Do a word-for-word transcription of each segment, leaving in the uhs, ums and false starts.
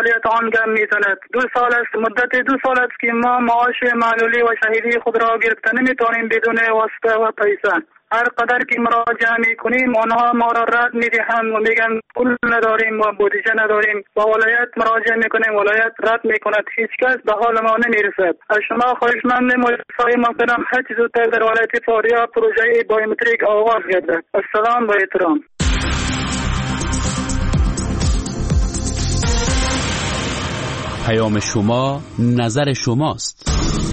فعالیت آن کم می‌زند. دو سال است مدت دو سال است که ما معاش معلولی و شهیدی خود را گرفته نمی‌توانیم بدون واسطه و پیسه. هر قدر که مراجعه می‌کنیم آنها ما را رد می‌دهند و میگن پول نداریم و بودجه نداریم. با ولایت مراجعه می‌کنیم ولایت رد می‌کند. هیچ کس به حال ما نمی‌رسد. از شما خواهشمندم مصاحبه مقدم هر چیز زودتر در ولایت فاریاب پروژه بایومتریک آغاز گردد. السلام و احترام. پیام شما نظر شماست.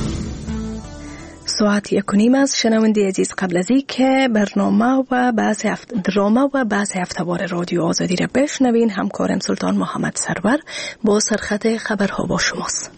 ساعت یک و نیم از شنونده عزیز، قبل از این که برنامه و بحث هفت دراما و بحث هفته‌وار رادیو آزادی را بشنوین، همکارم سلطان محمد سرور با سرخط خبرها با شماست.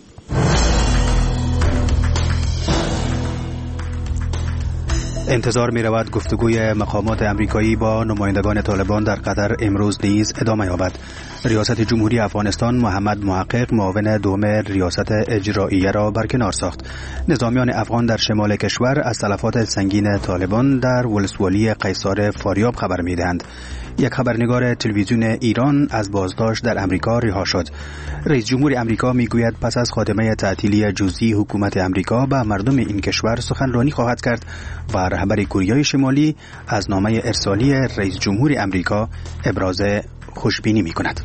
انتظار می رود گفتگوی مقامات امریکایی با نمایندگان طالبان در قطر امروز نیز ادامه یابد. ریاست جمهوری افغانستان محمد محقق معاون دوم ریاست اجراییه را برکنار ساخت. نظامیان افغان در شمال کشور از تلفات سنگین طالبان در ولسوالی قیصار فاریاب خبر می دهند. یک خبرنگار تلویزیون ایران از بازداشت در امریکا رها شد. رئیس جمهور امریکا میگوید پس از خاتمه تعطیلی جزئی حکومت امریکا به مردم این کشور سخنرانی خواهد کرد و رهبر کره شمالی از نامه ارسالی رئیس جمهور امریکا ابراز خوشبینی می‌کند.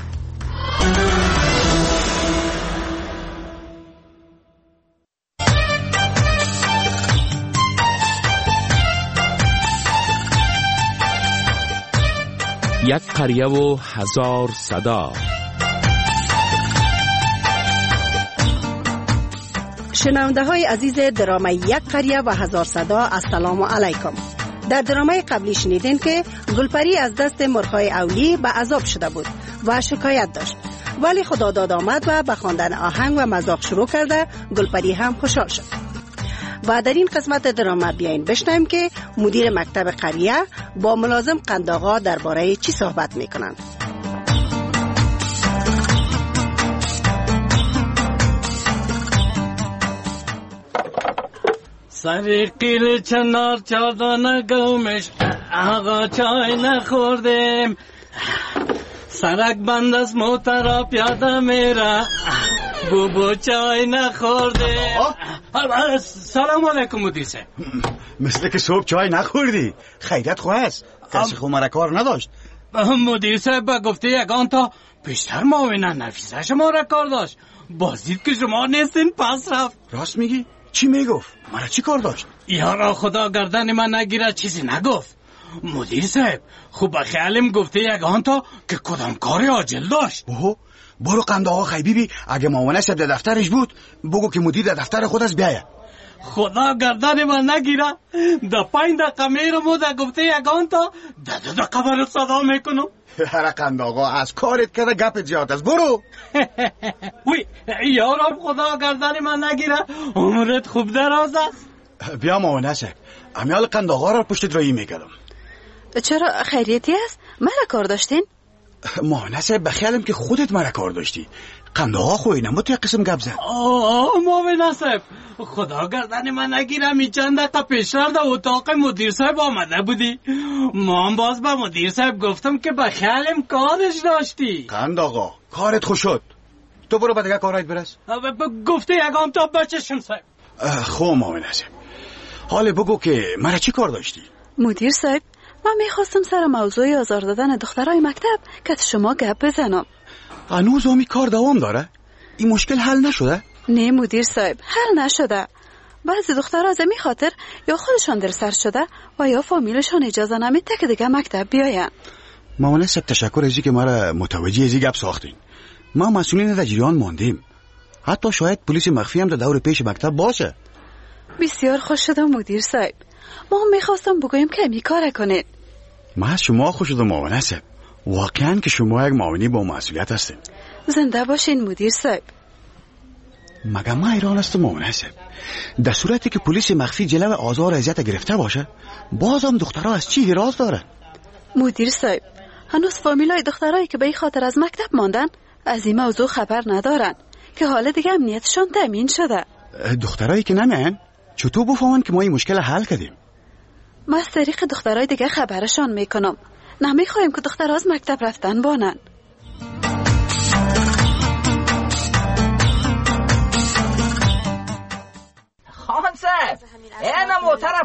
یک قریه و هزار صدا. شنونده های عزیز درام یک قریه و هزار صدا، السلام علیکم. در درامای قبلی شنیدین که گلپری از دست مرغ‌های اولی به عذاب شده بود و شکایت داشت، ولی خدا داد آمد و به خواندن آهنگ و مذاق شروع کرده. گلپری هم خوشحال شد. و در این قسمت دراما بیاین بشنویم که مدیر مکتب قریه با ملازم قنداقا درباره چی صحبت میکنند. سری قیل چنار چادانه گومش آقا چای نخوردیم، سرک بند از موترا پیاده میره بوبو چای نخوردیم. سلام علیکم مدیر صاحب. مثل که صبح چای نخوردی. خیرت خواه است، کسی خو مرا کار نداشت. مدیر صاحب گفته یگان تا بیشتر معاونه نفیسه شما را کار داشت، بازدید که شما نیستین پس رفت. راست میگی؟ چی میگفت؟ مرا چی کار داشت؟ یارا خدا گردن من نگیره، چیزی نگفت. مدیر صاحب خوب خیالم گفته یگان تا که کدام کاری عاجل داشت. اوه برو قند آقا خیبیبی، اگه معاونه صاحب در دفترش بود بگو که مدیر در دفتر خود است بیاید. خدا گردن من نگیره، در پنج دقیقه میرم در گفته یگان تا در دو دقیقه برات صدا میکنم. هر قند آقا از کارت کرده گپت زیاد است، برو. وی یارم خدا گردن من نگیره، عمرت خوب دراز است. بیا معاونه صاحب، امیال قند آقا را پشتت رایی میکردم. چرا خیریتی است؟ مرا کار داشتین؟ معاونه صاحب بخیالم که خودت مرا کار داشتی. قند آقا خوی نمود یک قسم گپ زد. آه معاونه صاحب خدا گردن من نگیره، می چند دقیقه پیشتر در اتاق مدیر صاحب آمده بودی، من باز به مدیر صاحب گفتم که بخیالم کارش داشتی. قند آقا کارت خوش شد، تو برو با دیگه کارایت برس. گفته یگان تا بچشم صاحب. خو معاونه صاحب حالا بگو که مرا چی کار داشتی؟ مدیر صاحب من میخواستم سر موضوع آزار دادن دخترای مکتب که شما گپ بزنم. هنوز همی کار دوام داره؟ این مشکل حل نشده؟ نه مدیر صاحب حل نشده. بعضی دخترها از می خاطر یا خودشان در سر شده و یا فامیلشان اجازه نمیده که دیگه مکتب بیاین. معاونه صاحب تشکر ازی که مرا متوجه ازی گپ ساختین. ما مسئولین در جریان ماندیم، حتی شاید پلیس مخفی هم در دور پیش مکتب باشه. بسیار خوش شدم مدیر صاحب، ما هم میخواستم بگویم که می کار کنید. ما از شما خوش شدم معاونه صاحب، واقعا که شما یک معاونی با مسئولیت هستین. زنده باشین مدیر صاحب. مگه ما ایران هستم معاونه صاحب، در صورتی که پلیس مخفی جلو آزار و اذیت گرفته باشه بازم دخترها از چی حراس دارن؟ مدیر صاحب هنوز فامیلای دخترایی که به این خاطر از مکتب ماندن از این موضوع خبر ندارن که حالا دیگه امنیتشون تامین شده. دخترایی که نمیان چطور بفهمن که ما این مشکل حل کردیم؟ ما از طریق دخترای دیگه خبرشان میکنم، نمیخوایم که دخترها از مکتب رفتن بانن.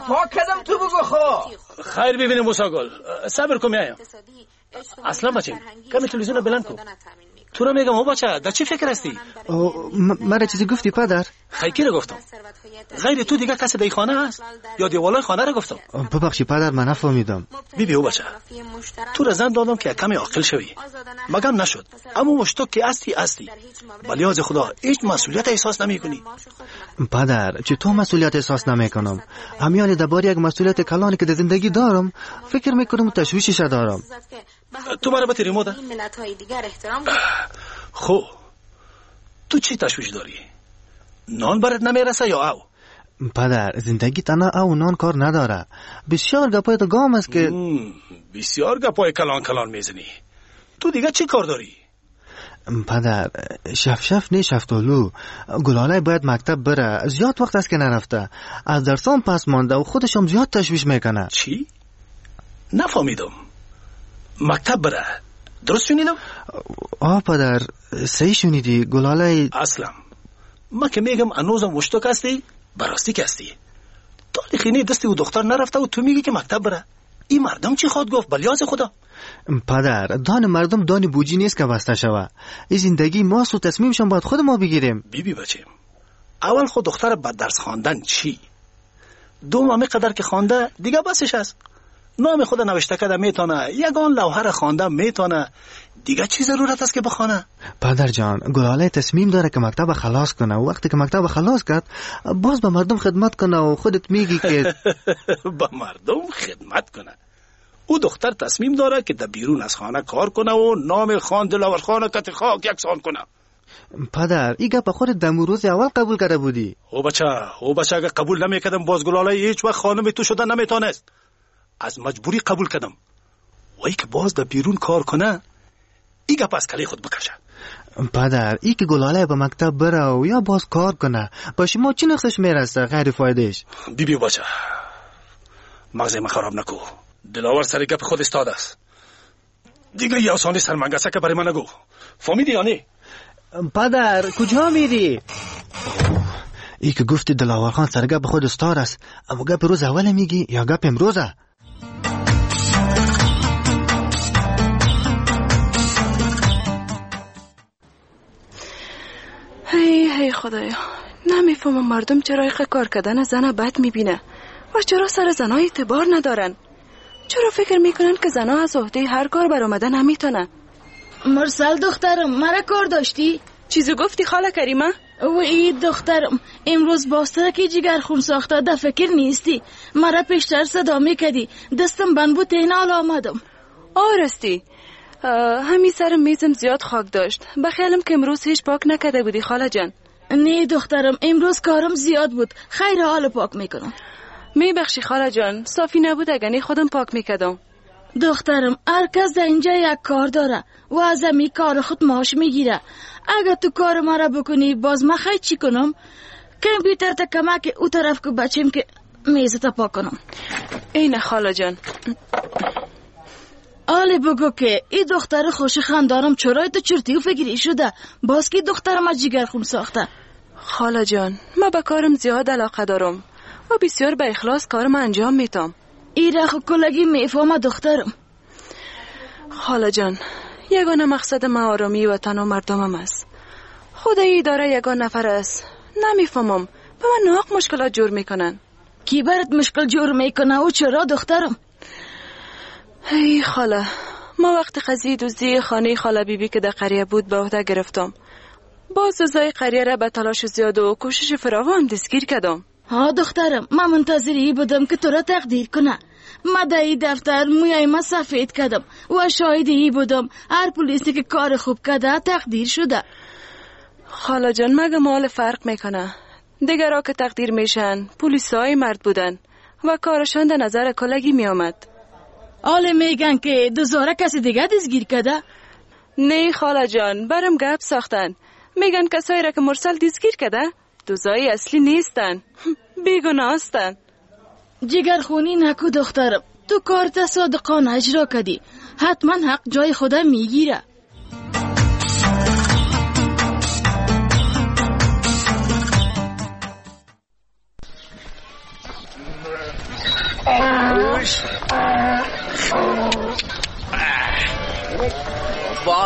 پاک کردم تو بگو خو. خیر ببینیم موسی گل، صبر کن میایم. اصلا بچه کمی تلویزیون بلند کن. تو رو میگم او بچه در چی فکر هستی؟ مرا چیزی گفتی پدر؟ خیلی رو گفتم. غیر تو دیگه کسی در خانه هست یا دیوالای خانه رو گفتم؟ ببخشی پدر من نفهمیدم. بی بی او بچه تو رو زن دادم که کمی عاقل شوی، مگم نشد، اما مشتاق که هستی هستی. ولی از خدا هیچ مسئولیت احساس نمی کنی. پدر چطور مسئولیت احساس نمی کنم؟ همیان درباره یک مسئولیت کلانی که در زندگی دارم فکر میکنم و تشویشش دارم. تو برای بطی ریموده؟ خب تو چی تشویش داری؟ نان برات نمیرسه یا او؟ پدر زندگی تنها او نان کار نداره. بسیار گپای تو گام است که بسیار گپای کلان کلان میزنی. تو دیگه چی کار داری؟ پدر شف شف نه شفتالو گلاله باید مکتب بره، زیاد وقت است که نرفته، از درسام پس مانده و خودشم زیاد تشویش میکنه. چی؟ نفهمیدم. مکتب بره درست شنیدم؟ آه پدر صحیح شنیدی. گلاله اصلا ما که میگم انوزم مشتاق هستی براستی که هستی. تاریخینی دستی و دختر نرفته و تو میگی که مکتب بره. این مردم چی خواد گفت بلیاز خدا؟ پدر دان مردم دان بوجی نیست که بسته شوه. این زندگی ماست و تصمیمشان باید خود ما بگیریم. بی بی بچه اول خود دختر بد درس خواندن چی؟ دو ماه قدر که خوانده دیگه بسش است. نام خود نوشته کده میتونه، یگان لوحه را خوانده میتونه، دیگه چی ضرورت است که بخونه؟ پدر جان گلاله تصمیم داره که مکتب خلاص کنه و وقتی که مکتب خلاص کرد باز به مردم خدمت کنه و خودت میگی که به مردم خدمت کنه. او دختر تصمیم داره که در بیرون از خانه کار کنه و نام خان دلاور خانه کت خاک یکسان کنه. پدر این گپ خودت دم روز اول قبول کرده بودی. او بچه او بچه اگه قبول نمیکردم باز گلاله هیچ وقت خانم تو شده نمیتونست. از مجبوری قبول کردم. وای که باز در بیرون کار کنه ای گپ از کلی خود بکشه. پدر ای که گلاله به مکتب بره و یا باز کار کنه با شما چی نقصش میرسه غیر فایدهش؟ بی بی بچه مغز من خراب نکو. دلاور سر گپ خود استاد است. دیگه یه آسانی سرمنگسه که برای من نگو. فهمیدی یا نه؟ پدر کجا میری؟ ای که گفتی دلاور خان سر گپ خود استاد است، اما گپ روز اول میگی یا گپ امروزه؟ هی هی خدایا نمیفهمم مردم چرا ایخه کار کردن زن بد میبینه و چرا سر زنها اعتبار ندارن. چرا فکر میکنن که زنها از عهده هر کار برآمده نمیتونن؟ مرسل دخترم مرا کار داشتی؟ چیزو گفتی خاله کریمه؟ و ای دخترم امروز باستره که جگر خون ساخته ده فکر نیستی. مرا پیشتر صدا میکدی دستم بند بود تینال آمدم. آرستی همین سر میزم زیاد خاک داشت. بخیالم که امروز هیچ پاک نکده بودی خاله جان. نه دخترم امروز کارم زیاد بود. خیر حال پاک میکنم. میبخشی خاله جان صافی نبود اگه خودم پاک میکدم. دخترم هر کس در اینجا یک کار داره و از امی کار خود معاش میگیره. اگر تو کار مرا بکنی باز من خیلی چی کنم؟ کمپیوتر تا کمک او طرف که بچیم که میزتا پاک کنم. اینه خاله جان. آلی بگو که این دختر خوش خاندارم چرای تو چرتی و فکری شده باز که دخترم از جگر خون ساخته. خاله جان من به کارم زیاد علاقه دارم و بسیار به اخلاص کارم انجام میتم. ای رخ کلگی میفهمه دخترم. خاله جان یگانه مقصد ما آرامی وطن و مردمم است. خدایی داره یگان نفر است. نمیفهمم به من ناق مشکلات جور میکنن. کی برات مشکل جور میکنه و چرا دخترم؟ ای خاله ما وقت قضیه دزدی خانه خاله بیبی که در قریه بود به عهده گرفتم. باز دوزای قریه را به تلاش زیاد و کوشش فراوان دستگیر کردم. ها دخترم من منتظری بودم که تو را تقدیر کنه. من در این دفتر مویای ما سفید کردم و شاهدی بودم هر پلیسی که کار خوب کرده تقدیر شده. خاله جان مگه مال فرق میکنه؟ دیگرها که تقدیر میشن پلیسای مرد بودن و کارشان در نظر کلگی میامد. آله میگن که دوزاره کسی دیگه دستگیر کرده؟ نه خاله جان برم گپ ساختن. میگن کسایی را که مرسل دستگیر کرده دوزای اصلی نیستن، بیگناه هستن. جگر خونی نکو دخترم، تو کارت صادقانه اجرا کردی، حتما حق جای خدا میگیره.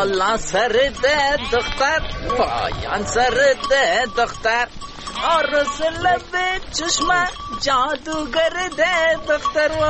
بالا سر ده دختر، پایان سر ده دختر، آرس لب چشم جادوگر ده دختر. و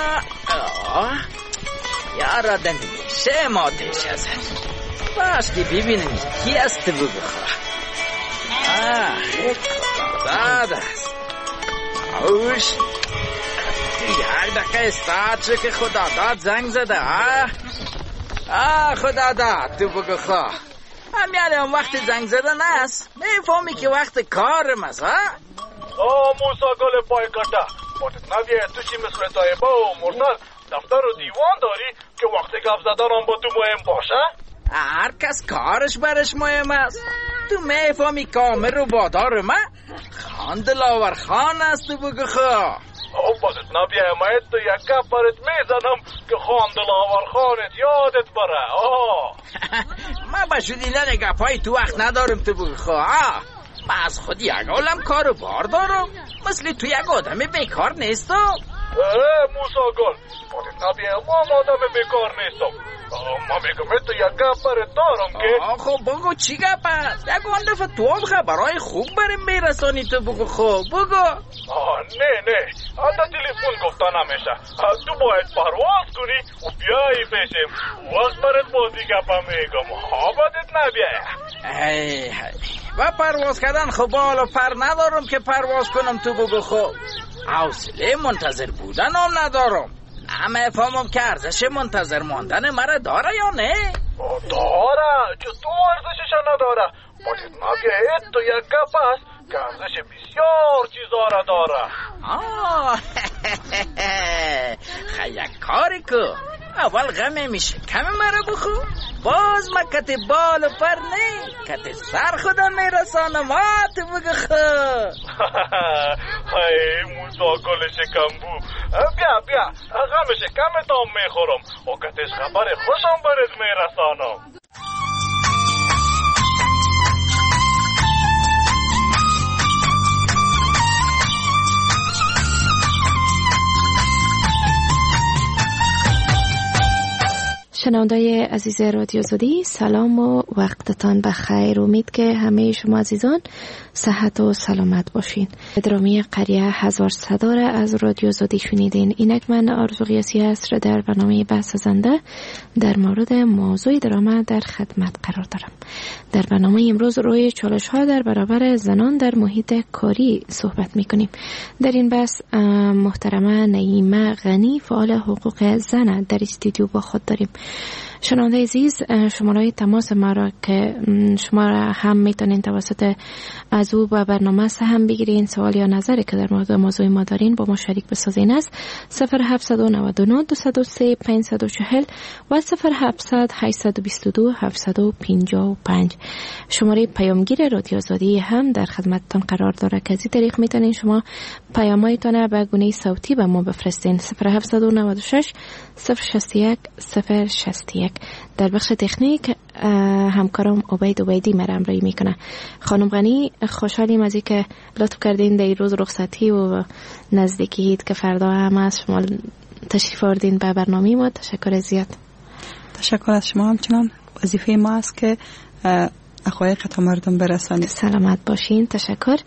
یارا دمیشه مادش ازد. باش که ببینم کی است بگو خواه. آه داد است. اوش یه دقیقه استاد شو که خدا داد زنگ زده. آه آه خدا داد تو بگو خواه. همیانه اون وقت زنگ زده نست. میفهمی که وقت کارم است. آه موسا گل پای کتا باتت نبیه تو چی مثل طایبه و مرسل دفتر و دیوان داری که وقت گفت زدارم با تو مهم باشه؟ هر کس کارش برش مهم است. تو میفهمی کامر رو بادار ما خاندلاور خان است تو بگو خواه. او باتت نبیه امایت تو یک گفت برت میزنم که خاندلاور خانت یادت بره. آه ما با شدیدن گفای تو وقت ندارم تو بگو خواه. من از خود یک عالم کار و بار دارم، مثل تو یک آدم بیکار نیستم. اه موسا گل باتت نبیه ما آدم بیکار نیستم. ما میگم تو یک گپ برات دارم که خب بگو چی گپ است؟ یک اون دفعه تو هم خبرهای خوب بریم میرسانی تو بگو. خوب بگو. آه نه نه حتی تلفن گفته نمیشه. تو باید پرواز کنی و بیایی پیشم وقت برات بازی گپا میگم. حابتت نبیه ای ای و پرواز کردن خب بالا پر ندارم که پرواز کنم تو بگو. خوب حوصله منتظر بودن هم ندارم. همه فهمم که ارزش منتظر ماندن مرا داره یا نه؟ داره چطور ارزشش نداره؟ باید نبیه تو یک گپ است که ارزش بسیار چیزا را داره. آه یک کاری که اول غمه میشه کم مرا بخو باز ما کت بال و پر نه کت سر خدا میرسانم. آه تو بگو خو. های موسا گل شکمبو بیا بیا غم شکم تام میخورم و کتش خبر خوشم برات میرسانم. شنوندای عزیز رادیو زودی سلام و وقتتان بخیر. امید که همه شما عزیزان صحت و سلامت باشین. درامی قریه هزار صدا را از رادیو زودی شنیدین. اینک من آرزو قیاسی است را در برنامه بحث زنده در مورد موضوع دراما در خدمت قرار دارم. در برنامه امروز روی چالش ها در برابر زنان در محیط کاری صحبت می کنیم. در این بحث محترمه نعیمه غنی فعال حقوق زن در استودیو با خود داریم. شنونده عزیز شماره تماس ما را که شما را هم میتونین توسط از او با برنامه سهم بگیرین، سوال یا نظری که در مورد موضوع ما دارین با ما شریک بسازین است صفر هفت نه نه دو صفر سه پنج چهار صفر و صفر هفت هشت دو دو هفت پنج پنج. شماره پیامگیر رادیو آزادی هم در خدمتتان قرار داره که از این طریق میتونین شما پیامایتان به گونه صوتی به ما بفرستین. صفر هفت نه شش صفر شصت و یک صفر شصت و یک. در بخش تکنیک همکارم عبید عبیدی مرا همراهی میکنه. خانم غنی خوشحالیم از اینکه لطف کردین در روز رخصتی و نزدیکی عید که فردا هم از شما تشریف آوردین به برنامه ما. تشکر زیاد. تشکر از شما. همچنان وظیفه ما است که حقایق تا مردم برسانید. سلامت باشین. تشکر.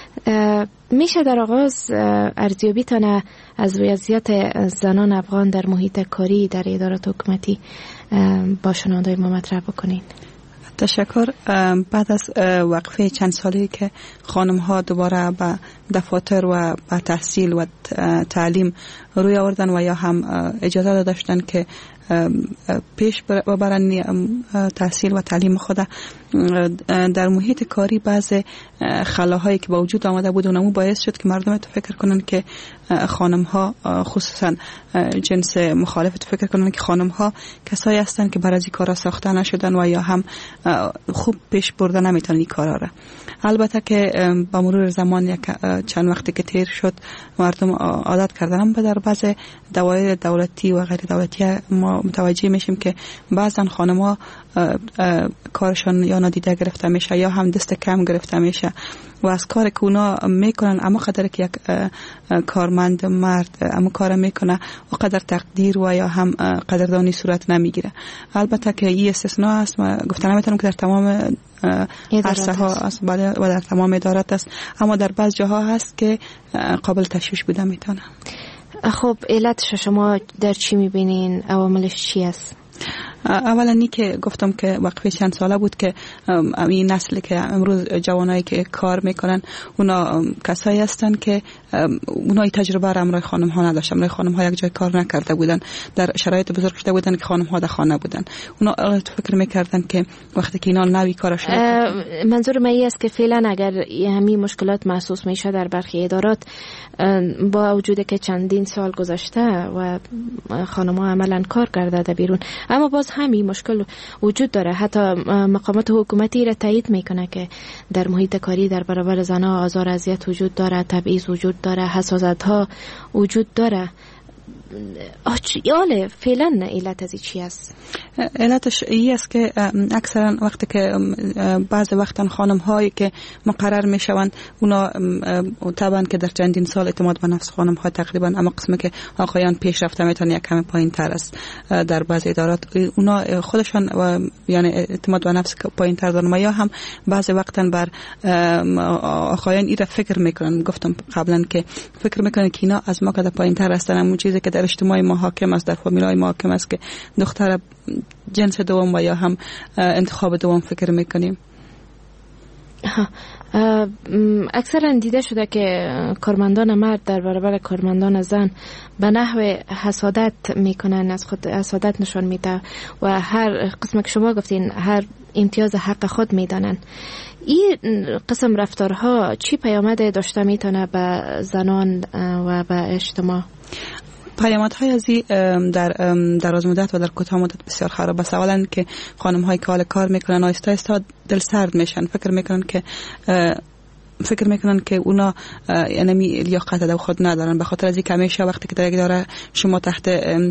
میشه در آغاز ارزیابیتان از وضعیت زنان افغان در محیط کاری در ادارات حکومتی با شنوندای ما مطرح بکنین؟ تشکر. بعد از وقفه چند سالی که خانم ها دوباره به دفاتر و به تحصیل و تعلیم روی آوردن و یا هم اجازه داشتن که پیش ببرن تحصیل و تعلیم خود در محیط کاری، بعض خلاهایی که با وجود آمده بود اونمو باعث شد که مردم تو فکر کنن که خانم ها خصوصا جنس مخالف تو فکر کنن که خانم ها کسایی هستن که برای این کارا ساخته نشدن و یا هم خوب پیش برده نمیتونن این کارا را. البته که با مرور زمان یک چند وقتی که تیر شد مردم عادت کردن، هم در بعض دوایر دولتی و غیر دولتی ما متوجه میشیم که بعضن خانم‌ها کارشان یا نادیده گرفته میشه یا هم دست کم گرفته میشه و از کار که اونا میکنن اما قدر که یک کارمند مرد اما کار میکنه و قدر تقدیر و یا هم قدردانی صورت نمیگیره. البته که این استثناء است و گفتن نمیتونم که در تمام عرصه ها است و در تمام ادارات است، اما در بعض جاها هست که قابل تشویش بوده میتونه. خب علتش شما در چی میبینین؟ عواملش چی است؟ اولا نی که گفتم که وقفه چند ساله بود که این نسل که امروز جوانایی که کار میکنن اونا کسایی هستن که اونای تجربه را امرای خانم ها نداشتن. امرای خانم ها یک جای کار نکرده بودن، در شرایط بزرگ شده بودن که خانم ها در خانه بودن. اونا فکر میکردن که وقتی که اینا نوی کار شروع کردن. منظور من این است که فعلا اگر همین مشکلات محسوس میشه در برخی ادارات با وجود که چندین سال گذشته و خانم ها عملا کار کرده در بیرون، اما باز همین مشکل وجود داره. حتی مقامات حکومتی را تایید میکنه که در محیط کاری در برابر زنها آزار و اذیت وجود داره، تبعیض وجود داره، حسادت ها وجود داره. آله فعلا علت از چی است؟ علتش این است که اکثرا وقتی که بعض وقتا خانم هایی که مقرر می شوند اونا طبعا که در چندین سال اعتماد به نفس خانم ها تقریبا اما قسمی که آقایان پیش رفته میتونه یک کمی پایین تر است در بعض ادارات. اونا خودشان یعنی اعتماد به نفس پایین تر دارن یا هم بعض وقتا بر آقایان این را فکر میکنن. گفتم قبلا که فکر میکنن که اینا از ما که پایین تر هستن. همون چیزی که در اجتماع ما حاکم است، در فامیلای ما حاکم است که دختر جنس دوم و یا هم انتخاب دوم فکر میکنیم. اکثرا دیده شده که کارمندان مرد در برابر کارمندان زن به نحو حسادت میکنن، از خود حسادت نشان میده و هر قسم که شما گفتین هر امتیاز حق خود میدانن. این قسم رفتارها چی پیامد داشته میتونه به زنان و به اجتماع؟ پیامدهای ازی در دراز مدت و در کوتاه مدت بسیار خراب است. اولا که خانم هایی که حال کار میکنن آهسته آهسته دل سرد میشن، فکر میکنن که فکر میکنن که اونا یعنی لیاقت در خود ندارن، به خاطر از اینکه همیشه وقتی که در یک اداره شما تحت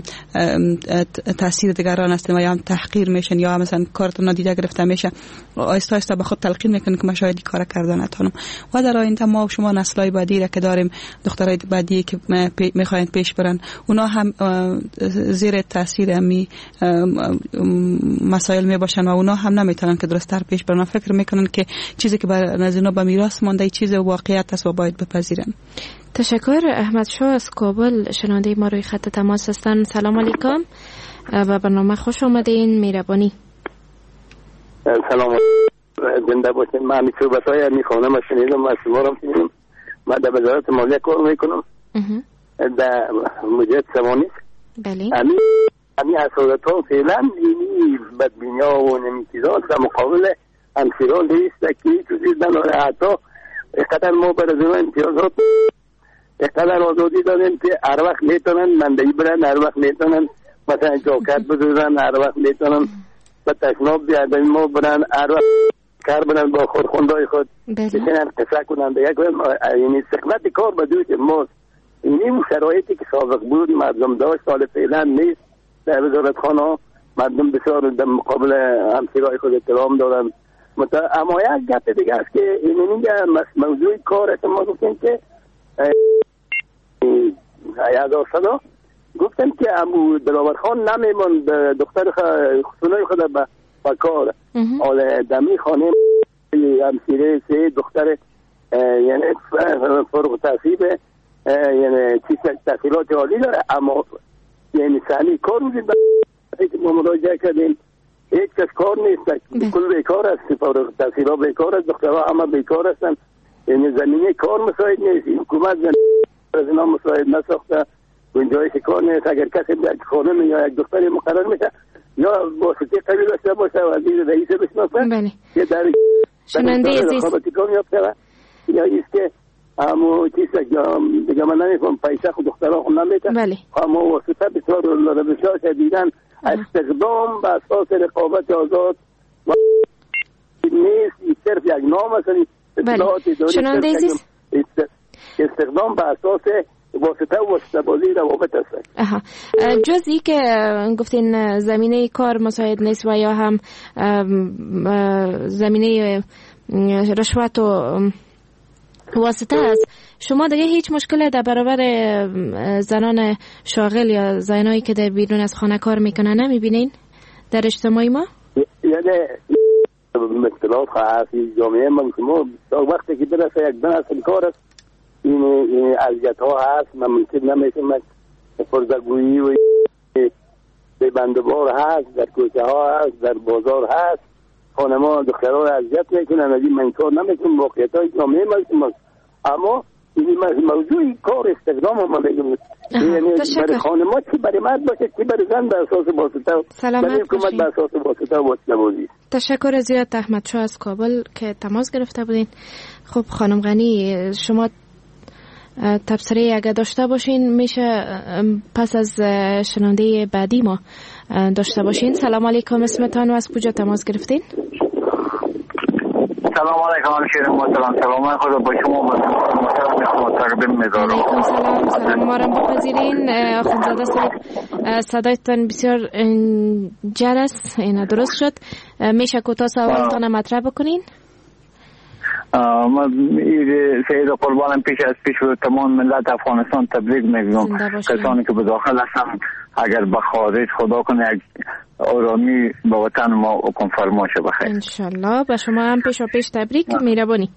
تاثیر دیگران هستین و یا هم تحقیر میشن یا مثلا کارتون نادیده گرفته میشه، آهسته آهسته به خود تلقین میکنن که من شاید کار کردن نتونم. و در آینده ما و شما نسل‌های بعدی را که داریم، دخترای بعدی که میخواین پیش برن، اونا هم زیر تاثیر امی مسائل میباشن و اونا هم نمیتونن که درست‌تر پیش برن. فکر میکنن که چیزی که بر نزدینا به میراث مانده چیز واقعیت است و باید بپذیرن. تشکر. احمد شاه از کابل شنونده ما روی خط تماس هستن. سلام علیکم و برنامه خوش آمدین. مهربانی. سلام، زنده باشین. من همیشه صحبت‌های میخوانم و شنیدم و شما رو می‌بینم. من در وزارت مالیه کار میکنم در مدیریت سوانی. بله. همین همین حسادت‌ها فعلا اینی بدبینی‌ها و نمی‌چیزا در مقابل همسران نیست که چیزی نداره. حتی اقدر ما بر از اون امتیازات اقدر آزادی داریم که هر وقت میتونن مندهی برن، هر وقت میتونن مثلا جاکت بدوزن، هر وقت میتونن به تشناب بیادمی ما برن، هر وقت کار برن با خورخوندهای خود بشنن قصه کنن. یک یعنی سقلت کار بدوی ما اینی شرایطی که سابق بود مردم داشت سال فعلا نیست. در وزارت خانه مردم بسیار در مقابل همسرای خود احترام دارن. اما یک گپ دیگه است که این میگه موضوع کار است. ما گفتیم که هزار صدا گفتم که امو دلاور خان نمیمون دختر خسونای خود با کار حال دمی خانه همسیره سه دختر یعنی فرق تحصیب یعنی چیز تحصیلات عالی داره، اما یعنی سهلی کار روزی که ما مراجعه کردیم هیچ کس کار نیست، کل بیکار است، فارغ التحصیلات بیکار است، دخترها همه بیکار هستند. یعنی زمینه کار مساعد نیست، حکومت از اینا مساعد نساخته، گنجایش کار نیست. اگر کسی یک خانم یا یک دختری مقرر میشه یا واسطه قبیل داشته باشه و از رئیس بشناسه که در شنونده عزیز رقابتی کار میافته یا ایست که همو چیز دیگه من نمیفهم پیسه خود دخترها خود نمیتن بله. همو واسطه بسیار روشا شدیدن استخدام به اساس رقابت آزاد و نیست، صرف یک نام است. بله. شنونده عزیز استخدام به اساس واسطه و واسطه بازی روابط است. آها. جزئی که گفتین زمینه کار مساعد نیست و یا هم زمینه رشوت و واسطه است، شما دیگه هیچ مشکلی در برابر زنان شاغل یا زنایی که در بیرون از خانه کار میکنن نمیبینین در اجتماعی ما؟ یعنی مشکلات هست جامعه من که ما وقتی که برسه یک دن اصل کار است این اذیت ها هست. من ممکن نمیشه من فرزگویی و بندبار هست، در کوچه ها هست، در بازار هست، خانمان دخترها را اذیت میکنن. از این من کار نمیکنم، واقعیت های جامعه من. اما این موضوع کار استخدام هم میگم، یعنی برای خانمان چی برای مرد باشه چی برای زن به اساس واسطه، برای حکومت به اساس واسطه و واسطه بازی. تشکر زیاد احمد شاه از کابل که تماس گرفته بودین. خب خانم غنی، شما تبصره اگه داشته باشین میشه پس از شنونده بعدی ما داشته باشین. سلام علیکم، اسمتان و از کجا تماس گرفتین؟ سلام علیکم همشیر محترم، سلام خدا با شما محترم تقدیم می‌دارم. علیکم سلام، سلام ما را بپذیرین. آخوندزاده صاحب صدایتان بسیار جرس، اینا درست شد، میشه کوتاه سوالتان مطرح بکنین؟ من سید قربانم پیش از پیش و تمام ملت افغانستان تبریک میگم. کسانی که به داخل هستن اگر به خارج خدا کنه یک آرامی به وطن ما حکم فرما شه بخیر انشالله. به شما هم پیش و پیش تبریک. میربانی.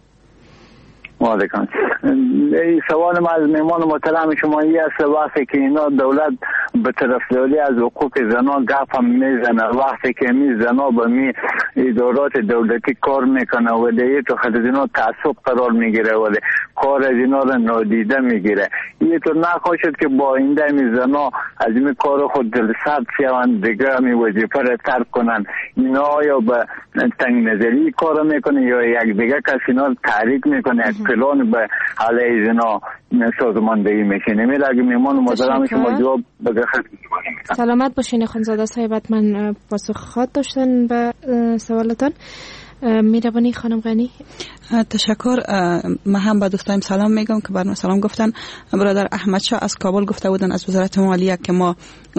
وعلیکم. این سوال ما از میمان محترم شما این است، وقتی که اینا دولت به طرفداری از حقوق زنان گپ هم میزنه، وقتی که می زنا به می ادارات دولتی کار میکنه و دیگه تو خود از اینا تعصب قرار میگیره و کار از اینا را نادیده میگیره، این تو نخواهد که با این می زنا از این کار خود دلسرد شوند، دیگه می وظیفه را ترک کنن. اینا یا به تنگ نظری کار میکنه یا یک دیگه کسی اینا تحریک میکنه، یک پلان به علیه اینا سازماندهی میشه. نمیده اگه میمان محترم شما جواب بده. سلامت باشین خانزاده صاحب، من پاسخ خواد داشتن به سوالتان. میربانی خانم غنی. تشکر. من هم به دوستایم سلام میگم که برنامه سلام گفتن. برادر احمد شاه از کابل گفته بودن از وزارت مالیه که ما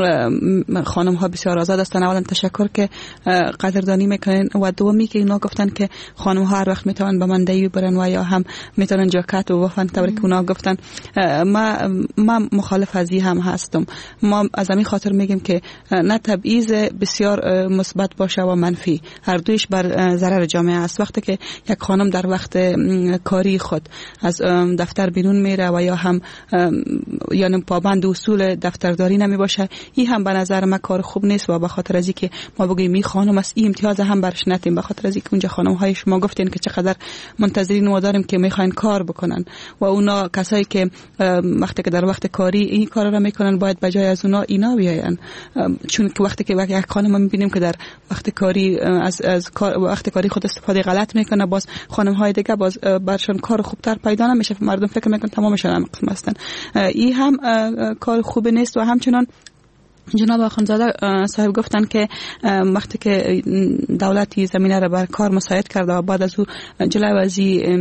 خانم ها بسیار آزاد هستن. اولا تشکر که قدردانی میکنن و دومی که اینا گفتن که خانم ها هر وقت میتونن به مندهی برن و یا هم میتونن جاکت و وفن طوری که اونا گفتن. ما ما مخالف از این هم هستم. ما از همین خاطر میگیم که نه تبعیض بسیار مثبت باشه و منفی، هر دویش بر ضرر جامعه است. وقتی که یک خانم در وقت کاری خود از دفتر بیرون میره و یا هم یعنی پابند اصول دفترداری نمی باشه، این هم به نظر من کار خوب نیست و به خاطر از اینکه ما بگیم می خانم است این امتیاز هم برش نتیم، به خاطر از اینکه اونجا خانم های شما گفتین که چقدر منتظرین و داریم که میخواین کار بکنن و اونا کسایی که وقتی که در وقت کاری این کارا را میکنن باید بجای از اونا اینا بیاین، چون که وقتی که یک خانم میبینیم که در وقت کاری از از وقت کاری خود استفاده غلط میکنه، باز خانم های دیگه باز برشون کار خوبتر پیدا نمیشه، مردم فکر میکنن تمامشون هم قسم هستن. این هم کار خوب نیست و همچنان جناب آخوندزاده صاحب گفتن که وقتی که دولتی زمینه را بر کار مساعد کرده و بعد از او جلوی از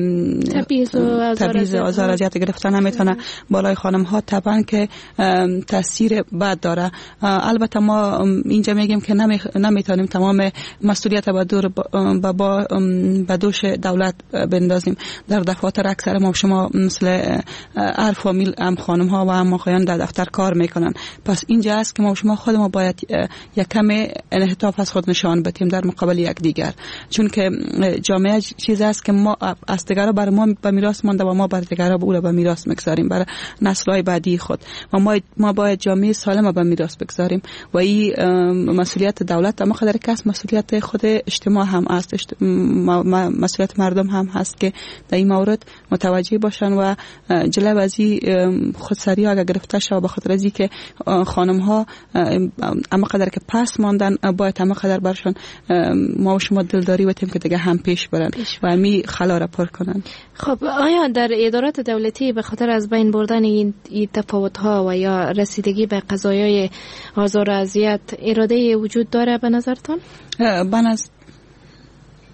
تبعیض و آزار اذیت گرفتن نمیتونه بالای خانم ها، طبعا که تاثیر بد داره. البته ما اینجا میگیم که نمیتونیم تمام مسئولیت به دور با به دوش دولت بندازیم. در دفاتر اکثر ما شما مثل عرف و میل هم خانم ها و هم آقایان در دفتر کار میکنن، پس اینجا است که ما شما خود ما باید یک کم انحطاط از خود نشان بدیم در مقابل یک دیگر، چون که جامعه چیزی است که ما از دیگرها بر ما به میراث مانده و ما بر دیگرها به او را به میراث میگذاریم برای نسل‌های بعدی خود و ما ما باید جامعه سالم به میراث بگذاریم و این مسئولیت دولت اما قدر کس مسئولیت خود اجتماع هم است، مسئولیت مردم هم هست که در این مورد متوجه باشن و جلوی از این خودسری ها گرفته شود، به خاطر از اینکه خانم ها اما قدر که پس ماندن باید اما قدر برشان ما و شما دلداری بتیم که دیگه هم پیش برن پیش و می خلا را پر کنن. خب آیا در ادارات دولتی به خاطر از بین بردن این تفاوت ها و یا رسیدگی به قضایای آزار و اذیت اراده وجود داره به نظرتون؟ به نظر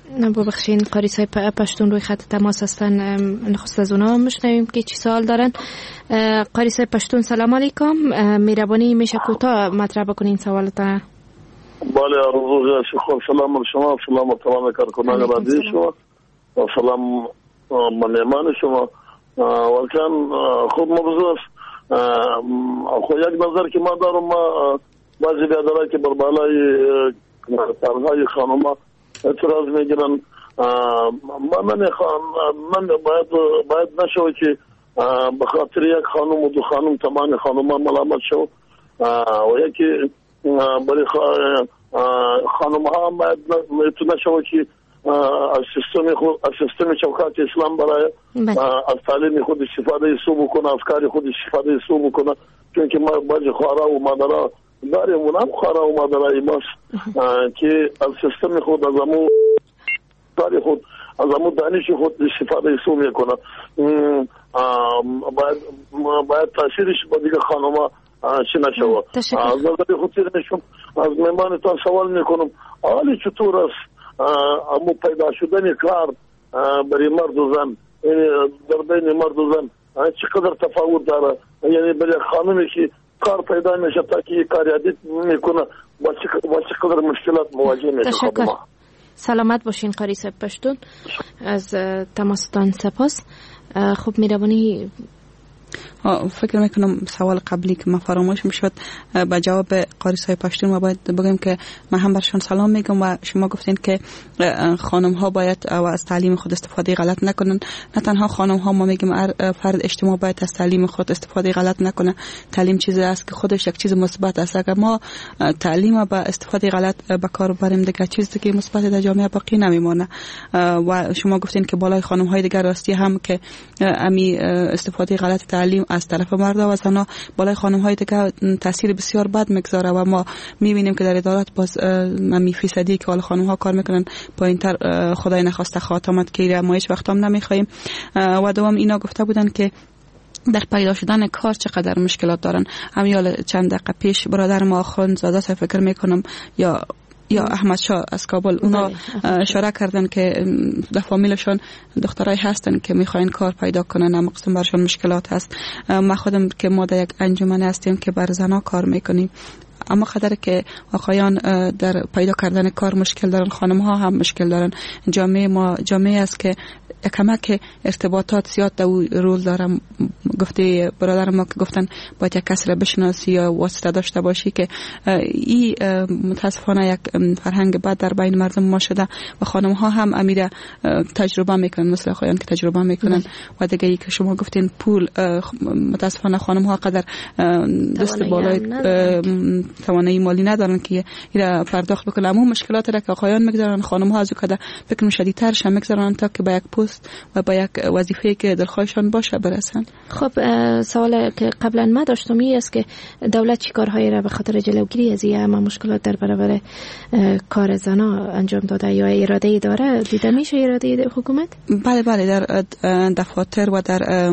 ببخشین قاری صاحب پشتون روی خط تماس هستن، نخست از اونا میشنویم که چی سوال دارن. قاری صاحب پشتون سلام علیکم، مهربانی میشه کوتاه مطرح بکنین سوالتان. بله عرض شکر، سلام بر شما، سلام تمام کارکنان رادیو شما و سلام به مهمان شما. ولکن خود موضوع است، خو یک نظر که ما دارم، ما بعضی بیادرهایی که بر بالای طرحهای خانوما اعتراض میگیرن، من من باید باید نشود که به خاطر یک خانم و دو خانم تمام خانوما ملامت شو و یکی برای خانم ها باید نشود که از سیستم خود از سیستم شوکات اسلام برای از تعلیم خود استفاده سو بکنه، از کار خود استفاده سو بکنه، چون که ما بعضی خواهرها و مادرها داریم، اونم خواهرها و مادرهای ماست که از سیستم خود از امو کار خود از امو دانش خود استفاده سو میکنه. باید باید تاثیرش با دیگه خانوما چی نشود. از نظر خود نشون از مهمانتان سوال میکنم، حالی چطور است امو پیدا شدن کار برای مرد و زن، در بین مرد و زن چقدر تفاوت داره؟ یعنی برای خانمی که کار پیدا میشه تا که کار یادی میکنه با چقدر مشکلات مواجه میشه. تشکر، سلامت باشین قاری صاحب پشتون، از تماستان سپاس. خب میروانی فکر میکنم سوال قبلی که ما فراموش میشد با جواب قاری صاحب پشتون ما باید بگیم که من هم برشان سلام میگم و شما گفتین که خانم ها باید از تعلیم خود استفاده غلط نکنن. نه تنها خانم ها، ما میگیم فرد اجتماع باید از تعلیم خود استفاده غلط نکنه. تعلیم چیزی است که خودش یک چیز مثبت است. اگر ما تعلیم با استفاده غلط به کار بریم دیگه چیزی که مثبت در جامعه باقی نمیمونه. و شما گفتین که بالای خانم های دیگر راستی هم که امی استفاده غلط تعلیم از طرف مردا و زنا بالای خانم های دیگه تاثیر بسیار بد میگذاره و ما میبینیم که در ادارات باز می فیصدی که حال خانم ها کار میکنن پایینتر خدای نخواسته خاتمت که ما هیچ وقت هم نمیخوایم. و دوم اینا گفته بودن که در پیدا شدن کار چقدر مشکلات دارن. همیال چند دقیقه پیش برادر ما خانزاده فکر میکنم یا یا احمد شاه از کابل اونا اشاره کردن که در فامیلشون دخترای هستن که میخواین کار پیدا کنن، اما قسم برشون مشکلات هست. ما خودم که ما در یک انجمن هستیم که بر زنا کار میکنیم، اما خاطر که آقایان در پیدا کردن کار مشکل دارن، خانم ها هم مشکل دارن. جامعه ما جامعه است که کمک ارتباطات زیاد در رول دارم. گفته برادر ما که گفتن باید یک کس را بشناسی یا واسطه داشته باشی که این متاسفانه یک فرهنگ بد در بین مردم ما شده و خانم ها هم امیره تجربه میکنن مثل آقایان که تجربه میکنن. و دیگه ای که شما گفتین پول، متاسفانه خانم ها قدر دست بالای توانایی مالی ندارن که اینا پرداخت بکنن. اما مشکلات را که آقایان میگذارن خانم ها از کده فکر شدیدتر شم میگذارن تا که با یک پست و با یک وظیفه که دلخواهشان باشه برسن. خب سوال که قبلا ما داشتم این است که دولت چی کارهایی را به خاطر جلوگیری از این مشکلات در برابر کار زنا انجام داده یا اراده داره؟ دیده میشه اراده حکومت؟ بله بله، در دفاتر و در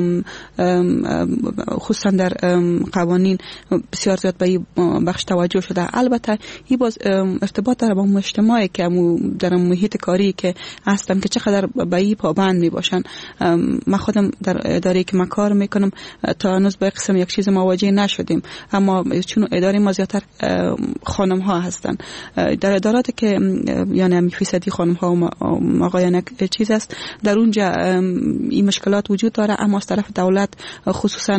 خصوصا در قوانین بسیار زیاد به این بخش توجه شده. البته این باز ارتباط داره با مجتمعی که در محیط کاری که هستم که چقدر به این پابند می باشن. من خودم در اداره که من کار میکنم تا هنوز به قسم یک چیز مواجه نشدیم، اما چون اداره ما زیادتر خانم ها هستن. در ادارات که یعنی همی فیصدی خانم ها و آقایان یک چیز است، در اونجا این مشکلات وجود داره، اما از طرف دولت خصوصا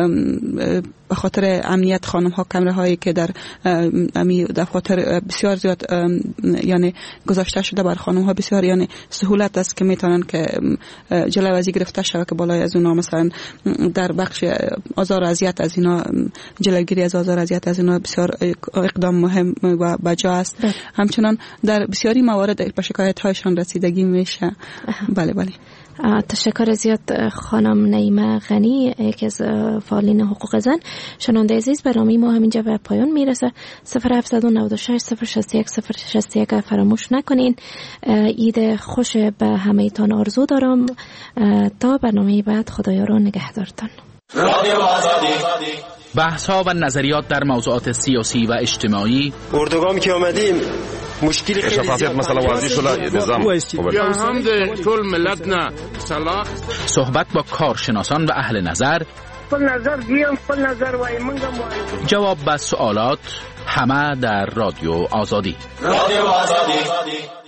به خاطر امنیت خانم ها کمره هایی که در امی دفاتر بسیار زیاد یعنی گذاشته شده بر خانم ها بسیار یعنی سهولت است که میتونن که جلوی از گرفته شود که بالای از اونا مثلا در بخش آزار و اذیت از اینا جلوگیری از آزار و اذیت از اینا بسیار اقدام مهم و بجا است. همچنان در بسیاری موارد به شکایت هایشان رسیدگی میشه. بله بله. تشکر زیاد خانم نعیمه غنی، یکی از فعالین حقوق زن. شنونده عزیز، برنامه ما همینجا به پایان میرسه. صفر هفت نه شش صفر شصت یک صفر شصت یک فراموش نکنین. عید خوش به همه تان آرزو دارم. تا برنامه بعد خدایاران نگهدارتان. بحث ها و نظریات در موضوعات سیاسی و اجتماعی. اردوگام که آمدیم مشکل شفافیت مثلا واضح شده نظام یا هم ده کل ملت نه صلاح صحبت با کارشناسان و اهل نظر خپل نظر دیم خپل نظر وای منګه جواب به سوالات همه در رادیو آزادی. رادیو آزادی